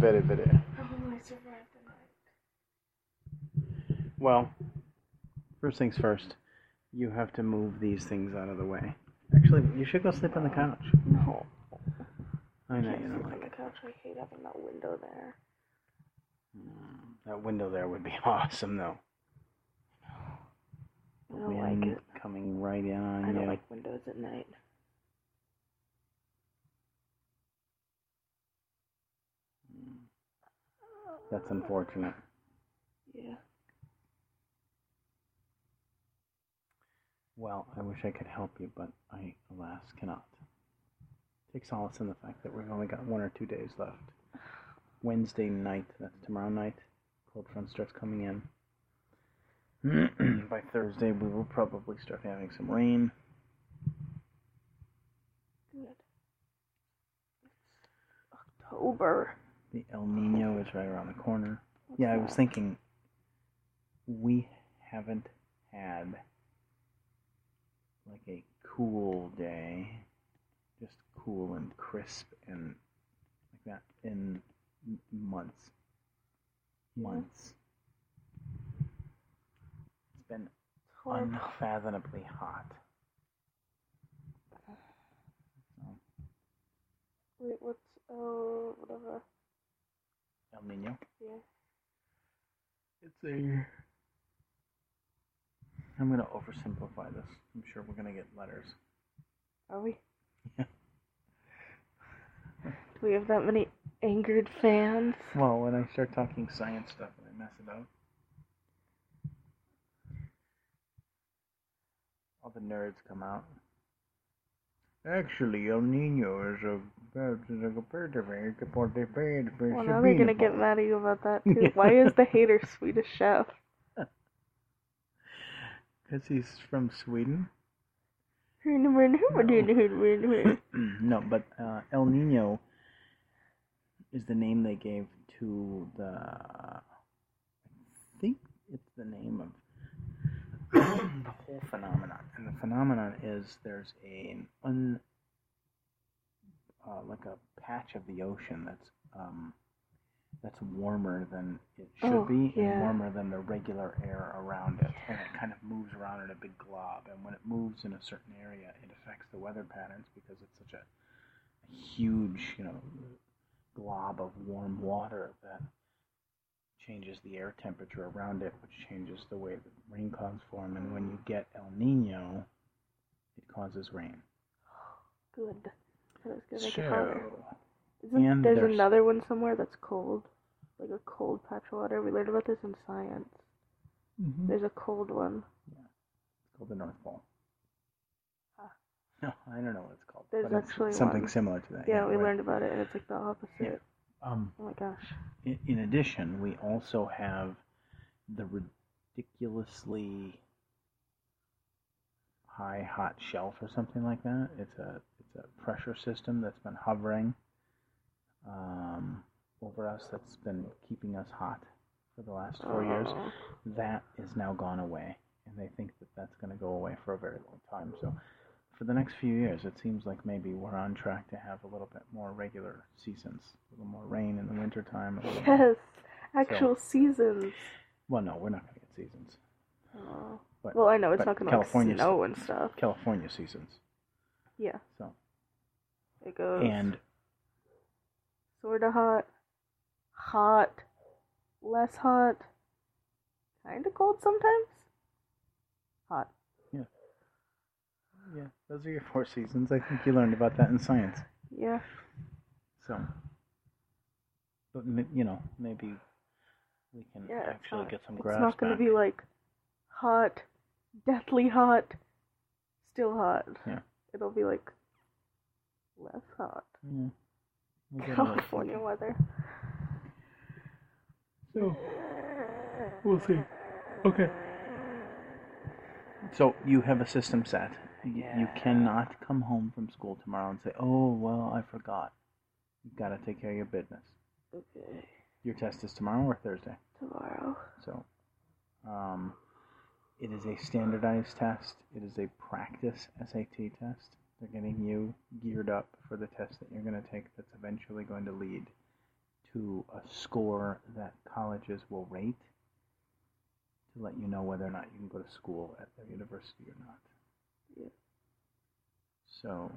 very, very. How will I survive the night? Well, first things first, you have to move these things out of the way. Actually, you should go sleep on the couch. No. I know Can't you sleep don't on like the it. couch. I hate having that window there. That window there would be awesome, though. I don't like it. Coming right in on I don't you. like windows at night. That's unfortunate. Yeah. Well, I wish I could help you, but I, alas, cannot. Take solace in the fact that we've only got 1 or 2 days left. Wednesday night, that's tomorrow night, cold front starts coming in. By Thursday, we will probably start having some rain. Good. It's October. The El Nino is right around the corner. What's Yeah, I was that? thinking, we haven't had like a cool day, just cool and crisp and like that in months. Months. It's been Horrible. unfathomably hot. So, Wait, what's whatever? El Nino. Yeah. It's a. I'm gonna oversimplify this. I'm sure we're gonna get letters. Are we? Yeah. Do we have that many angered fans? Well, when I start talking science stuff and I mess it up, all the nerds come out. Actually, El Nino is a Well, now they're gonna get mad at you about that too. Why is the hater Swedish Chef? Because he's from Sweden. No, but El Nino is the name they gave to the. I think it's the name of the whole phenomenon, and the phenomenon is there's like a patch of the ocean that's warmer than it should be, and warmer than the regular air around it, and it kind of moves around in a big glob, and when it moves in a certain area, it affects the weather patterns because it's such a huge, glob of warm water that changes the air temperature around it, which changes the way that rain clouds form, and when you get El Nino, it causes rain. Good. That was gonna make it So, hotter. and There's there's- another one somewhere that's cold, like a cold patch of water. We learned about this in science. Mhm. There's a cold one. It's called the North Pole. Huh. No, I don't know what it's called. There's but it's actually something one. similar to that. Yeah, we right. learned about it, and it's like the opposite. Yeah. Oh my gosh. In addition, we also have the ridiculously high hot shelf or something like that. It's a pressure system that's been hovering over us, that's been keeping us hot for the last 4 years. Oh. That is now gone away, and they think that that's going to go away for a very long time. So for the next few years, it seems like maybe we're on track to have a little bit more regular seasons, a little more rain in the wintertime. Yes, actual seasons. Well, no, we're not going to get seasons. Oh. But, Well, I know it's but not going to California snow and stuff. California seasons. Yeah. So. It goes. And. Sorta hot. Hot. Less hot. Kinda cold sometimes. Hot. Yeah, those are your 4 seasons. I think you learned about that in science. Yeah. So, but maybe we can actually get some grass. It's not going to be like hot, deathly hot, still hot. Yeah. It'll be like less hot. Yeah. California weather. So, we'll see. Okay. So you have a system set. You cannot come home from school tomorrow and say, "Oh, well, I forgot." You've got to take care of your business. Okay. Your test is tomorrow or Thursday? Tomorrow. So, it is a standardized test. It is a practice SAT test. They're getting you geared up for the test that you're going to take that's eventually going to lead to a score that colleges will rate to let you know whether or not you can go to school at their university or not. Yeah. So,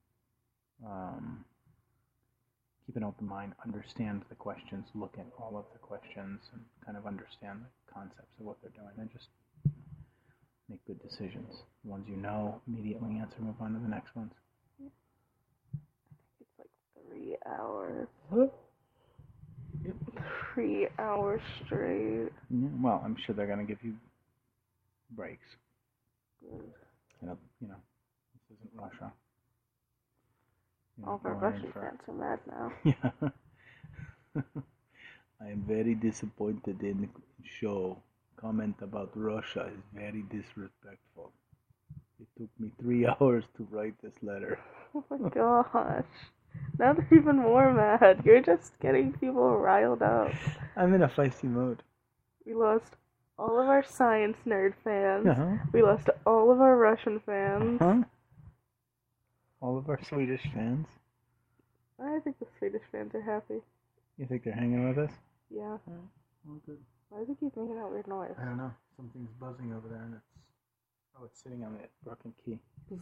keep an open mind, understand the questions, look at all of the questions, and kind of understand the concepts of what they're doing, and just make good decisions. The ones you know, immediately answer, move on to the next ones. Yeah. I think it's like 3 hours. Huh? Yep. 3 hours straight. Yeah, well, I'm sure they're going to give you breaks. Good. You know, this isn't Russia. All of our Russian fans are mad now. Yeah. I am very disappointed in the show. Comment about Russia is very disrespectful. It took me 3 hours to write this letter. Oh my gosh. Now they're even more mad. You're just getting people riled up. I'm in a feisty mode. We lost all of our science nerd fans. Uh-huh. We lost all of our Russian fans. Uh-huh. All of our Swedish fans. I think the Swedish fans are happy. You think they're hanging with us? Yeah. Oh, good. Why does it keep making that weird noise? I don't know. Something's buzzing over there, and it's sitting on the broken key. So,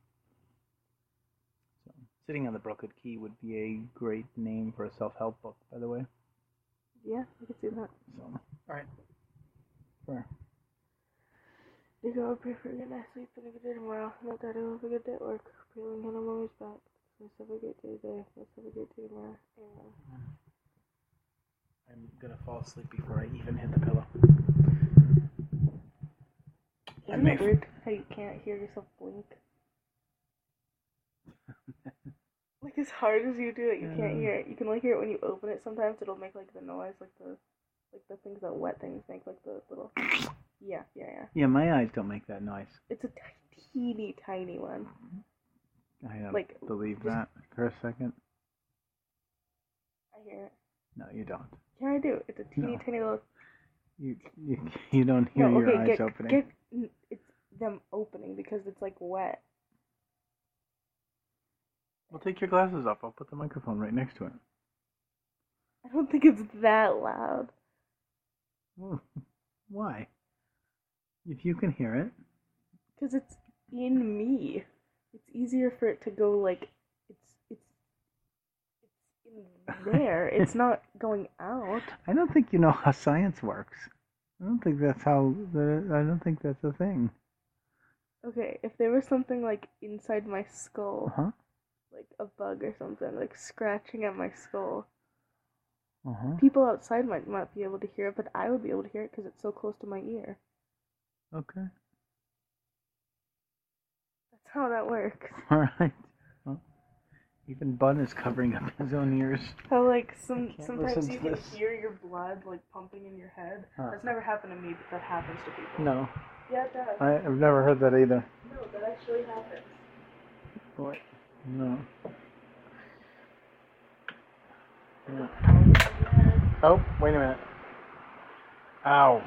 sitting on the broken key would be a great name for a self-help book, by the way. Yeah, I can see that. So, all right. Fair. You go pray for a good night's sleep and a good day tomorrow. No, Daddy will have a good day at work. Pray when I'm always back. Let's have a great day today. Let's have a great day tomorrow. Amen. I'm gonna fall asleep before I even hit the pillow. Isn't it weird how you can't hear yourself blink? Like as hard as you do it, you can't hear it. You can only hear it when you open it. Sometimes it'll make like the noise, like the things that wet things make, like the little. Yeah. Yeah, my eyes don't make that noise. It's a teeny tiny one. I don't believe that for a second. I hear it. No, you don't. Yeah, I do. It's a teeny tiny little. You don't hear your eyes opening. It's them opening because it's like wet. Well, take your glasses off. I'll put the microphone right next to it. I don't think it's that loud. Why? If you can hear it. Because it's in me. It's easier for it to go like it's in there. It's not going out. I don't think you know how science works. I don't think that's a thing. Okay, if there was something like inside my skull, Uh-huh. like a bug or something, like scratching at my skull, Uh-huh. people outside might not be able to hear it, but I would be able to hear it because it's so close to my ear. Okay. That's how that works. All right. Well, even Bun is covering up his own ears. How like sometimes listen you to can this. hear your blood like pumping in your head. That's never happened to me, but that happens to people. No. Yeah, it does. I've never heard that either. No, that actually happens. Boy. No. Yeah. Oh, wait a minute. Ow.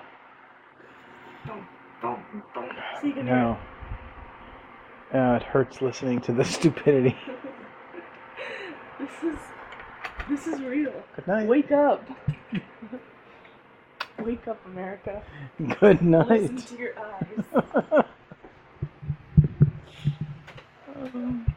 So you can No. It hurts listening to the stupidity. This is real. Good night. Wake up. Wake up, America. Good night. Listen to your eyes.